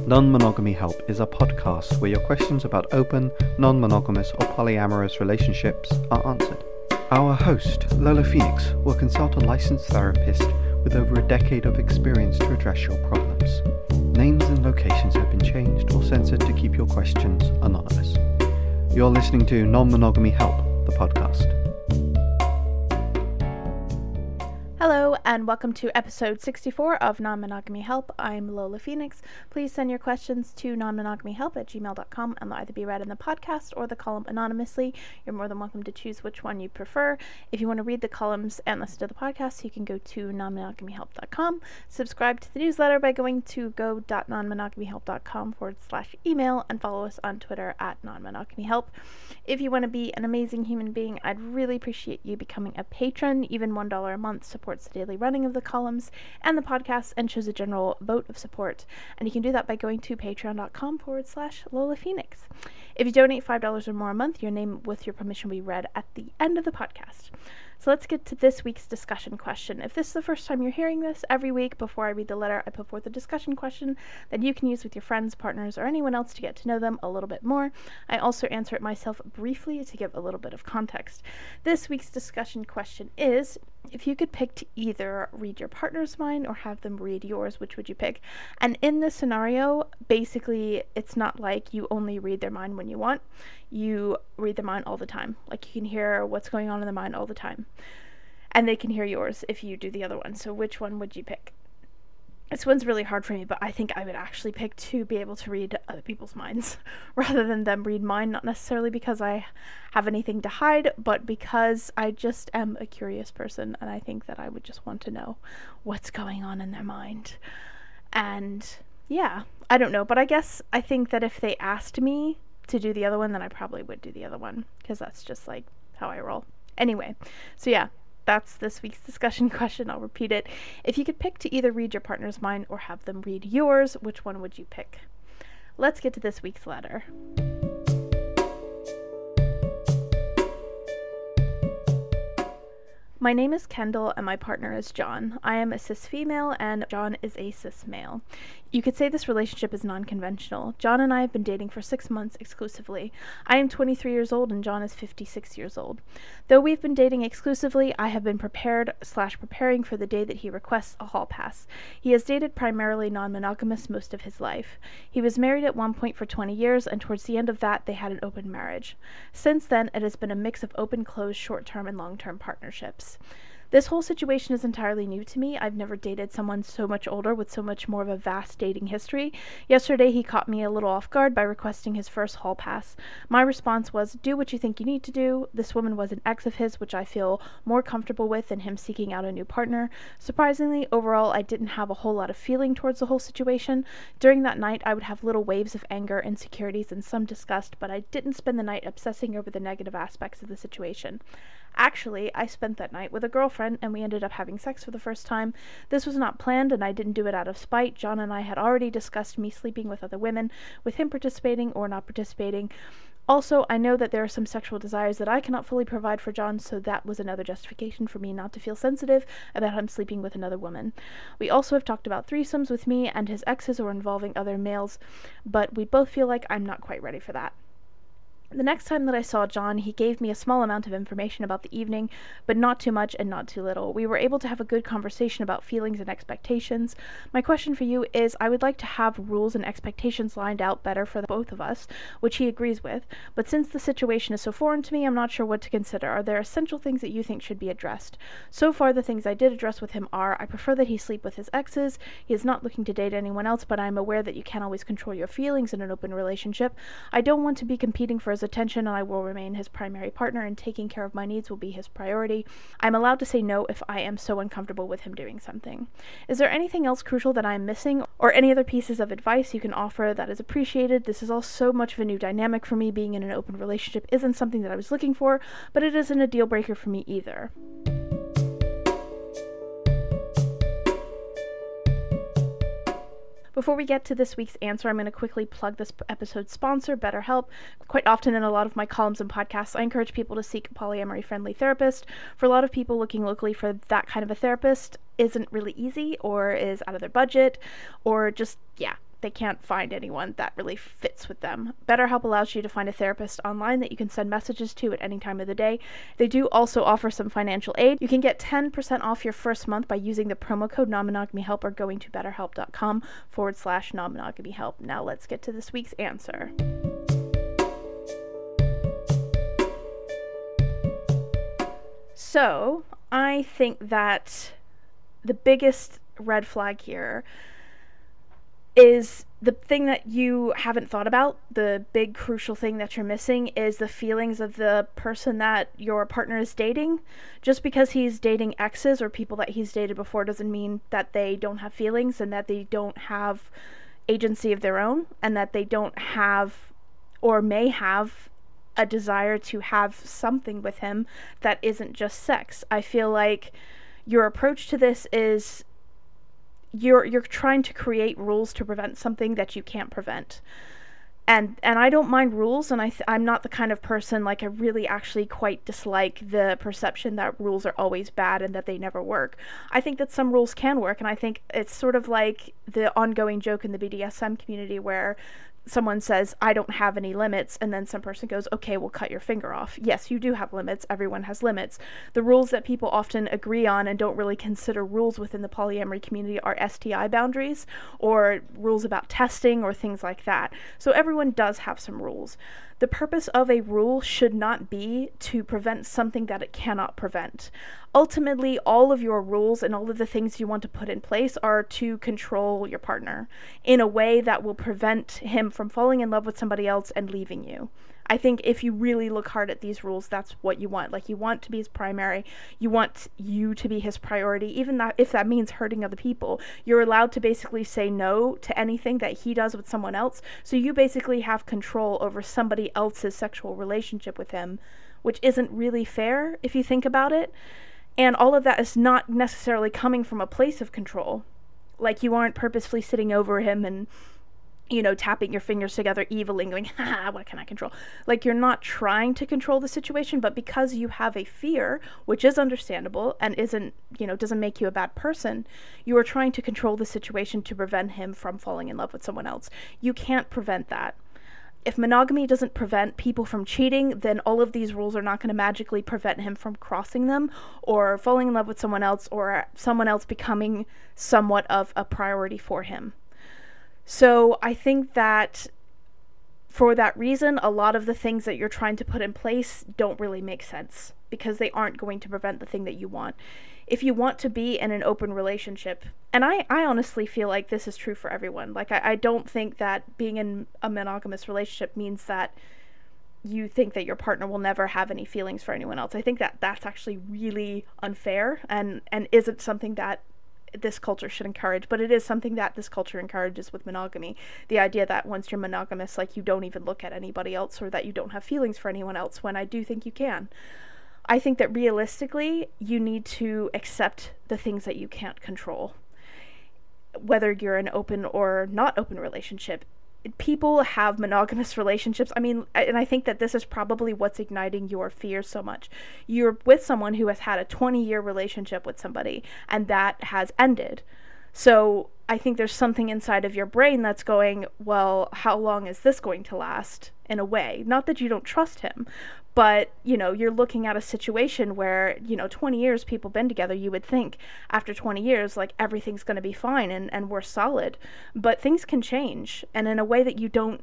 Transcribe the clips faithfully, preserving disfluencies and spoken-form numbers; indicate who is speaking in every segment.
Speaker 1: Non-Monogamy Help is a podcast where your questions about open, non-monogamous or polyamorous relationships are answered. Our host, Lola Phoenix, will consult a licensed therapist with over a decade of experience to address your problems. Names and locations have been changed or censored to keep your questions anonymous. You're listening to Non-Monogamy Help, the podcast.
Speaker 2: Hello and welcome to episode sixty-four of Non-Monogamy Help. I'm Lola Phoenix. Please send your questions to non-monogamyhelp at gmail dot com and they'll either be read in the podcast or the column anonymously. You're more than welcome to choose which one you prefer. If you want to read the columns and listen to the podcast, you can go to non monogamy help dot com. Subscribe to the newsletter by going to go dot non monogamy help dot com forward slash email and follow us on Twitter at non-monogamyhelp. If you want to be an amazing human being, I'd really appreciate you becoming a patron. Even one dollar a month supports the daily running of the columns and the podcast and shows a general vote of support. And you can do that by going to patreon dot com forward slash Lola Phoenix. If you donate five dollars or more a month, your name with your permission will be read at the end of the podcast. So let's get to this week's discussion question. If this is the first time you're hearing this, every week before I read the letter, I put forth a discussion question that you can use with your friends, partners, or anyone else to get to know them a little bit more. I also answer it myself briefly to give a little bit of context. This week's discussion question is, if you could pick to either read your partner's mind or have them read yours, which would you pick? And in this scenario, basically, it's not like you only read their mind when you want. You read their mind all the time. Like, you can hear what's going on in their mind all the time. And they can hear yours if you do the other one. So which one would you pick? This one's really hard for me, but I think I would actually pick to be able to read other people's minds rather than them read mine, not necessarily because I have anything to hide, but because I just am a curious person, and I think that I would just want to know what's going on in their mind. And yeah, I don't know, but I guess I think that if they asked me to do the other one, then I probably would do the other one, because that's just like how I roll. Anyway, so yeah. That's this week's discussion question. I'll repeat it. If you could pick to either read your partner's mind or have them read yours, which one would you pick? Let's get to this week's letter. My name is Kendall and my partner is John. I am a cis female and John is a cis male. You could say this relationship is non-conventional. John and I have been dating for six months exclusively. I am twenty-three years old and John is fifty-six years old. Though we've been dating exclusively, I have been prepared slash preparing for the day that he requests a hall pass. He has dated primarily non-monogamous most of his life. He was married at one point for twenty years and towards the end of that they had an open marriage. Since then, it has been a mix of open, closed, short-term and long-term partnerships. This whole situation is entirely new to me. I've never dated someone so much older with so much more of a vast dating history. Yesterday, he caught me a little off guard by requesting his first hall pass. My response was, do what you think you need to do. This woman was an ex of his, which I feel more comfortable with than him seeking out a new partner. Surprisingly, overall, I didn't have a whole lot of feeling towards the whole situation. During that night, I would have little waves of anger, insecurities, and some disgust, but I didn't spend the night obsessing over the negative aspects of the situation. Actually, I spent that night with a girlfriend and we ended up having sex for the first time. This was not planned and I didn't do it out of spite. John and I had already discussed me sleeping with other women, with him participating or not participating. Also, I know that there are some sexual desires that I cannot fully provide for John, so that was another justification for me not to feel sensitive about him sleeping with another woman. We also have talked about threesomes with me and his exes or involving other males, but we both feel like I'm not quite ready for that. The next time that I saw John, he gave me a small amount of information about the evening, but not too much and not too little. We were able to have a good conversation about feelings and expectations. My question for you is, I would like to have rules and expectations lined out better for the both of us, which he agrees with, but since the situation is so foreign to me, I'm not sure what to consider. Are there essential things that you think should be addressed? So far, the things I did address with him are, I prefer that he sleep with his exes, he is not looking to date anyone else, but I am aware that you can't always control your feelings in an open relationship. I don't want to be competing for his attention and I will remain his primary partner and taking care of my needs will be his priority. I'm allowed to say no if I am so uncomfortable with him doing something. Is there anything else crucial that I am missing or any other pieces of advice you can offer that is appreciated? This is all so much of a new dynamic for me. Being in an open relationship isn't something that I was looking for, but it isn't a deal breaker for me either. Before we get to this week's answer, I'm going to quickly plug this episode's sponsor, BetterHelp. Quite often in a lot of my columns and podcasts, I encourage people to seek a polyamory-friendly therapist. For a lot of people, looking locally for that kind of a therapist isn't really easy or is out of their budget or just, yeah, they can't find anyone that really fits with them. BetterHelp allows you to find a therapist online that you can send messages to at any time of the day. They do also offer some financial aid. You can get ten percent off your first month by using the promo code non-monogamy-help or going to betterhelp.com forward slash non-monogamy-help. Now let's get to this week's answer. So, I think that the biggest red flag here is the thing that you haven't thought about. The big crucial thing that you're missing is the feelings of the person that your partner is dating. Just because he's dating exes or people that he's dated before doesn't mean that they don't have feelings and that they don't have agency of their own, and that they don't have or may have a desire to have something with him that isn't just sex. I feel like your approach to this is you're you're trying to create rules to prevent something that you can't prevent. And and I don't mind rules, and I th- I'm not the kind of person, like, I really actually quite dislike the perception that rules are always bad and that they never work. I think that some rules can work, and I think it's sort of like the ongoing joke in the B D S M community where someone says, I don't have any limits, and then some person goes, okay, we'll cut your finger off. Yes, you do have limits. Everyone has limits. The rules that people often agree on and don't really consider rules within the polyamory community are S T I boundaries or rules about testing or things like that. So everyone does have some rules. The purpose of a rule should not be to prevent something that it cannot prevent. Ultimately, all of your rules and all of the things you want to put in place are to control your partner in a way that will prevent him from falling in love with somebody else and leaving you. I think if you really look hard at these rules, that's what you want. Like, you want to be his primary. You want you to be his priority, even that if that means hurting other people. You're allowed to basically say no to anything that he does with someone else. So you basically have control over somebody else's sexual relationship with him, which isn't really fair if you think about it. And all of that is not necessarily coming from a place of control. Like, you aren't purposefully sitting over him and, you know, tapping your fingers together evilly and going, ha, what can I control? Like, you're not trying to control the situation, but because you have a fear, which is understandable and isn't, you know, doesn't make you a bad person, you are trying to control the situation to prevent him from falling in love with someone else. You can't prevent that. If monogamy doesn't prevent people from cheating, then all of these rules are not going to magically prevent him from crossing them or falling in love with someone else or someone else becoming somewhat of a priority for him. So I think that for that reason, a lot of the things that you're trying to put in place don't really make sense because they aren't going to prevent the thing that you want. If you want to be in an open relationship, and I, I honestly feel like this is true for everyone. Like, I, I don't think that being in a monogamous relationship means that you think that your partner will never have any feelings for anyone else. I think that that's actually really unfair and, and isn't something that this culture should encourage, but it is something that this culture encourages with monogamy. The idea that once you're monogamous, like, you don't even look at anybody else or that you don't have feelings for anyone else, when I do think you can. I think that realistically, you need to accept the things that you can't control. Whether you're in an open or not open relationship, people have monogamous relationships. I mean, and I think that this is probably what's igniting your fear so much. You're with someone who has had a twenty-year relationship with somebody, and that has ended. So I think there's something inside of your brain that's going, well, how long is this going to last, in a way? Not that you don't trust him, but, you know, you're looking at a situation where, you know, twenty years people been together, you would think after twenty years, like, everything's going to be fine and, and we're solid. But things can change, and in a way that you don't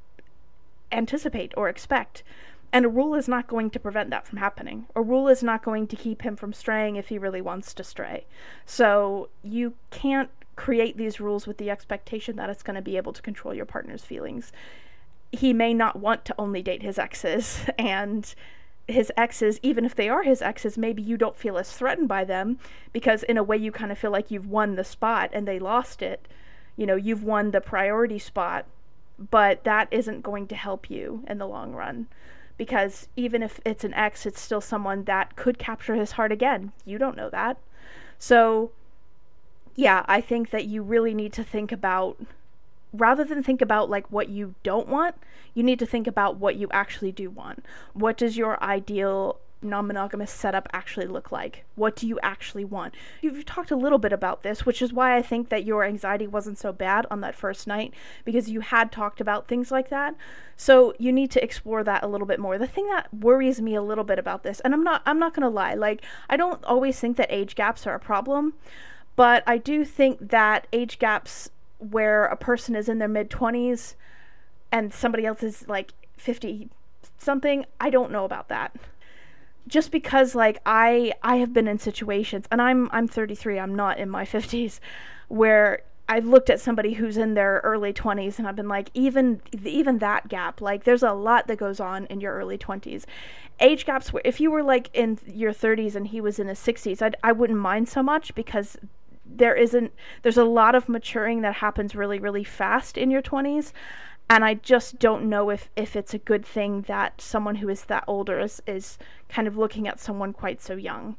Speaker 2: anticipate or expect. And a rule is not going to prevent that from happening. A rule is not going to keep him from straying if he really wants to stray. So you can't create these rules with the expectation that it's going to be able to control your partner's feelings. He may not want to only date his exes, and his exes, even if they are his exes, maybe you don't feel as threatened by them because in a way you kind of feel like you've won the spot and they lost it. You know, you've won the priority spot, but that isn't going to help you in the long run. Because even if it's an ex, it's still someone that could capture his heart again. You don't know that. So, yeah, I think that you really need to think about, rather than think about, like, what you don't want, you need to think about what you actually do want. What does your ideal non-monogamous setup actually look like? What do you actually want? You've talked a little bit about this, which is why I think that your anxiety wasn't so bad on that first night, because you had talked about things like that. So you need to explore that a little bit more. The thing that worries me a little bit about this, and I'm not I'm not going to lie, like, I don't always think that age gaps are a problem, but I do think that age gaps where a person is in their mid-twenties and somebody else is like fifty something, I don't know about that. Just because, like, I I have been in situations, and I'm I'm thirty-three, I'm not in my fifties, where I've looked at somebody who's in their early twenties and I've been like, even even that gap, like, there's a lot that goes on in your early twenties. Age gaps, where if you were like in your thirties and he was in his sixties, I'd, I wouldn't mind so much, because there isn't there's a lot of maturing that happens really, really fast in your twenties. And I just don't know if, if it's a good thing that someone who is that older is, is kind of looking at someone quite so young.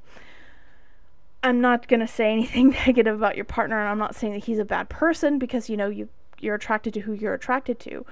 Speaker 2: I'm not going to say anything negative about your partner, and I'm not saying that he's a bad person, because, you know, you, you're attracted to who you're attracted to.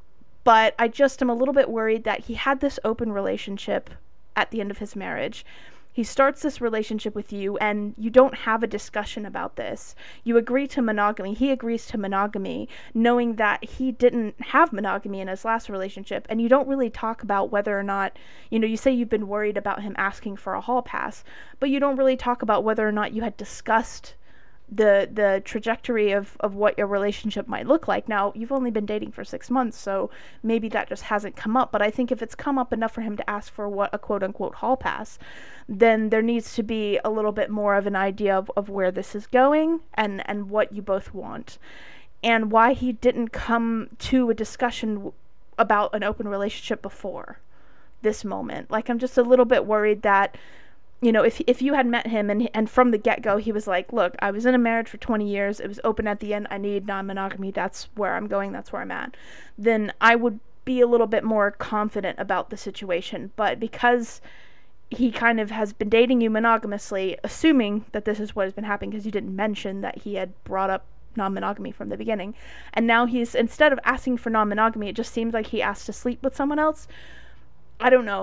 Speaker 2: But I just am a little bit worried that he had this open relationship at the end of his marriage. He starts this relationship with you, and you don't have a discussion about this. You agree to monogamy. He agrees to monogamy, knowing that he didn't have monogamy in his last relationship, and you don't really talk about whether or not, you know, you say you've been worried about him asking for a hall pass, but you don't really talk about whether or not you had discussed the the trajectory of, of what your relationship might look like. Now, you've only been dating for six months, so maybe that just hasn't come up, but I think if it's come up enough for him to ask for what a quote-unquote hall pass, then there needs to be a little bit more of an idea of, of where this is going, and, and what you both want, and why he didn't come to a discussion about an open relationship before this moment. Like, I'm just a little bit worried that, you know, if if you had met him and and from the get-go he was like, look, I was in a marriage for twenty years, it was open at the end, I need non-monogamy, that's where I'm going, that's where I'm at, then I would be a little bit more confident about the situation. But because he kind of has been dating you monogamously, assuming that this is what has been happening, because you didn't mention that he had brought up non-monogamy from the beginning, and now he's, instead of asking for non-monogamy, it just seems like he asked to sleep with someone else. I don't know.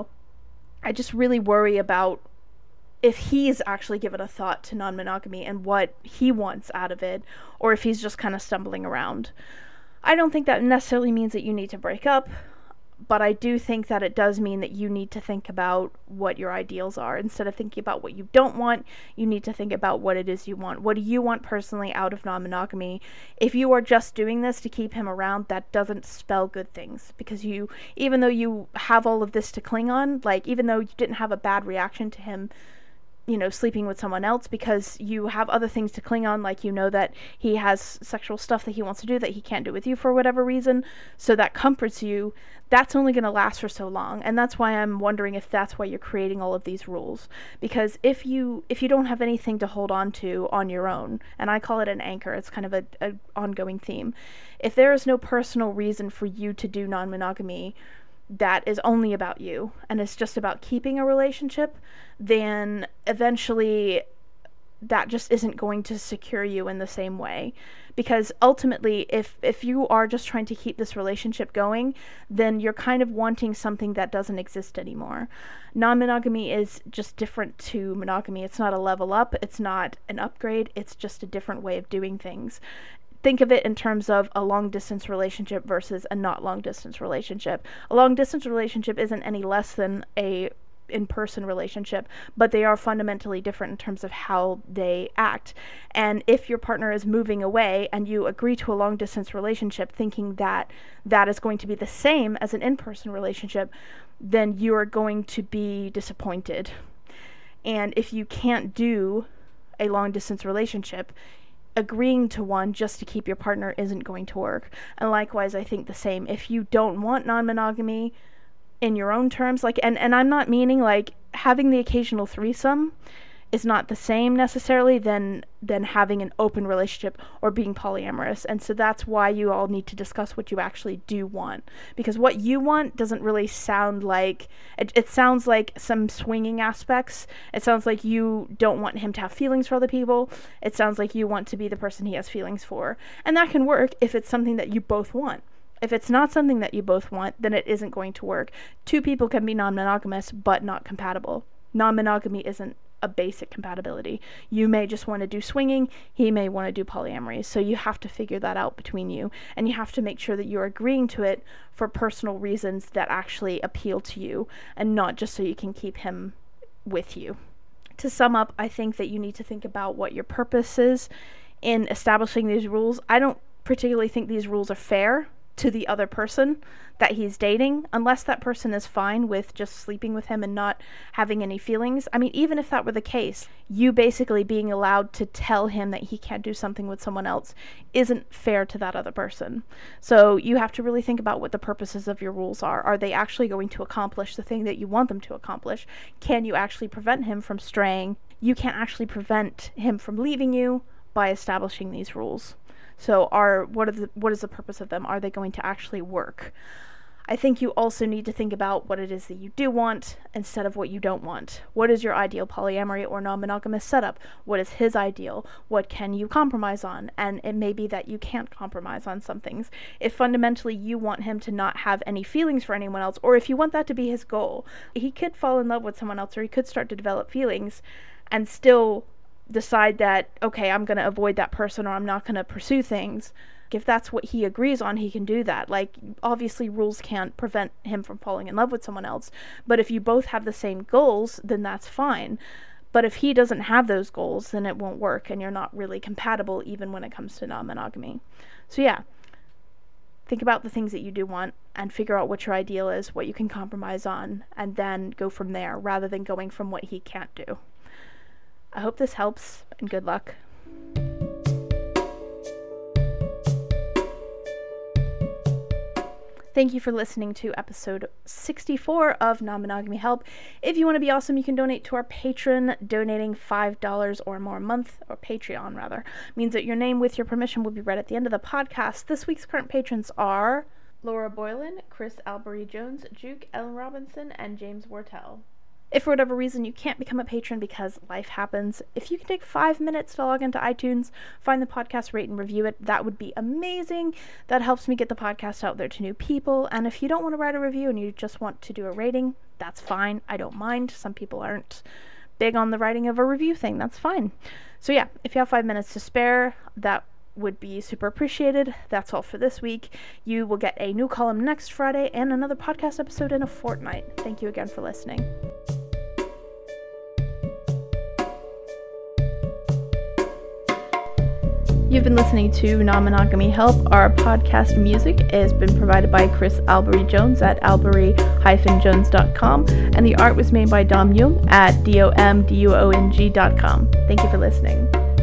Speaker 2: I just really worry about if he's actually given a thought to non-monogamy and what he wants out of it, or if he's just kind of stumbling around. I don't think that necessarily means that you need to break up, but I do think that it does mean that you need to think about what your ideals are. Instead of thinking about what you don't want, you need to think about what it is you want. What do you want personally out of non-monogamy? If you are just doing this to keep him around, that doesn't spell good things, because you, even though you have all of this to cling on, like, even though you didn't have a bad reaction to him, you know, sleeping with someone else, because you have other things to cling on, like, you know that he has sexual stuff that he wants to do that he can't do with you for whatever reason, so that comforts you, that's only going to last for so long. And that's why I'm wondering if that's why you're creating all of these rules. Because if you if you don't have anything to hold on to on your own, and I call it an anchor, it's kind of a, a ongoing theme, if there is no personal reason for you to do non-monogamy that is only about you, and it's just about keeping a relationship, then eventually that just isn't going to secure you in the same way. Because ultimately, if if you are just trying to keep this relationship going, then you're kind of wanting something that doesn't exist anymore. Non-monogamy is just different to monogamy. It's not a level up, it's not an upgrade, it's just a different way of doing things. Think of it in terms of a long-distance relationship versus a not long-distance relationship. A long-distance relationship isn't any less than a in-person relationship, but they are fundamentally different in terms of how they act. And if your partner is moving away and you agree to a long-distance relationship thinking that that is going to be the same as an in-person relationship, then you are going to be disappointed. And if you can't do a long-distance relationship, agreeing to one just to keep your partner isn't going to work. And likewise, I think the same. If you don't want non-monogamy in your own terms, like, and, and I'm not meaning like having the occasional threesome is not the same necessarily than than having an open relationship or being polyamorous. And so that's why you all need to discuss what you actually do want, because what you want doesn't really sound like it, it sounds like some swinging aspects. It sounds like you don't want him to have feelings for other people. It sounds like you want to be the person he has feelings for, and that can work if it's something that you both want. If it's not something that you both want, then it isn't going to work. Two people can be non-monogamous but not compatible. Non-monogamy isn't a basic compatibility. You may just want to do swinging, he may want to do polyamory. So you have to figure that out between you, and you have to make sure that you're agreeing to it for personal reasons that actually appeal to you, and not just so you can keep him with you. To sum up, I think that you need to think about what your purpose is in establishing these rules. I don't particularly think these rules are fair to the other person that he's dating, unless that person is fine with just sleeping with him and not having any feelings. I mean, even if that were the case, you basically being allowed to tell him that he can't do something with someone else isn't fair to that other person. So you have to really think about what the purposes of your rules are. Are they actually going to accomplish the thing that you want them to accomplish? Can you actually prevent him from straying? You can't actually prevent him from leaving you by establishing these rules. So are what are the what is the purpose of them? Are they going to actually work? I think you also need to think about what it is that you do want instead of what you don't want. What is your ideal polyamory or non-monogamous setup? What is his ideal? What can you compromise on? And it may be that you can't compromise on some things. If fundamentally you want him to not have any feelings for anyone else, or if you want that to be his goal, he could fall in love with someone else, or he could start to develop feelings and still decide that, okay, I'm going to avoid that person, or I'm not going to pursue things. If that's what he agrees on, he can do that. Like, obviously rules can't prevent him from falling in love with someone else, but if you both have the same goals, then that's fine. But if he doesn't have those goals, then it won't work, and you're not really compatible even when it comes to non-monogamy. So yeah, think about the things that you do want and figure out what your ideal is, what you can compromise on, and then go from there rather than going from what he can't do. I hope this helps, and good luck. Thank you for listening to episode sixty-four of Non-Monogamy Help. If you want to be awesome, you can donate to our Patreon. Donating five dollars or more a month, or Patreon rather, means that your name with your permission will be read at the end of the podcast. This week's current patrons are Laura Boylan, Chris Albury-Jones, Juke, Ellen Robinson, and James Wortell. If for whatever reason you can't become a patron because life happens, if you can take five minutes to log into iTunes, find the podcast, rate and review it, that would be amazing. That helps me get the podcast out there to new people. And if you don't want to write a review and you just want to do a rating, that's fine. I don't mind. Some people aren't big on the writing of a review thing. That's fine. So yeah, if you have five minutes to spare, that would be super appreciated. That's all for this week. You will get a new column next Friday and another podcast episode in a fortnight. Thank you again for listening. You've been listening to Non-Monogamy Help. Our podcast music has been provided by Chris Albury-Jones at albury dash jones dot com, and the art was made by Dom Jung at D O M D U O N G dot com. Thank you for listening.